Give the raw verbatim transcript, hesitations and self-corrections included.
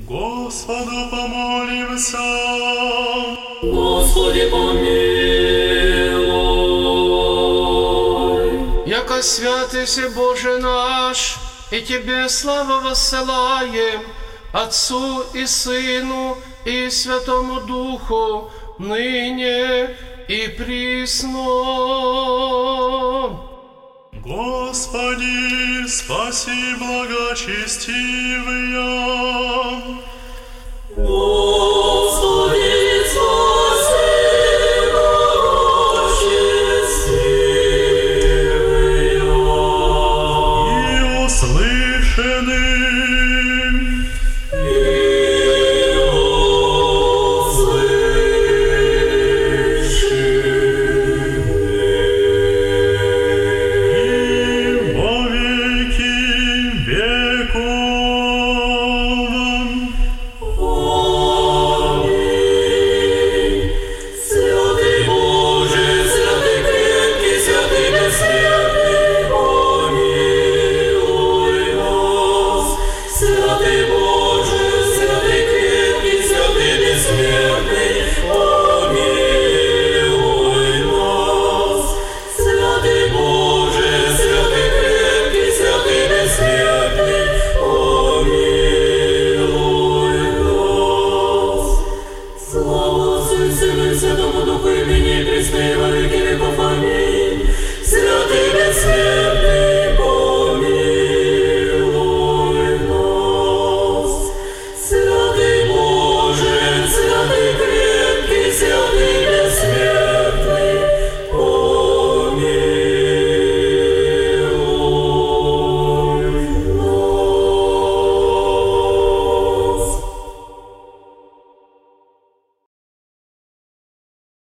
Господу помолимся. Господи, помилуй. Яко святый си Боже наш, и Тебе славу воссылаем, Отцу и Сыну и Святому Духу, ныне и присно. Господи, спаси благочестивые.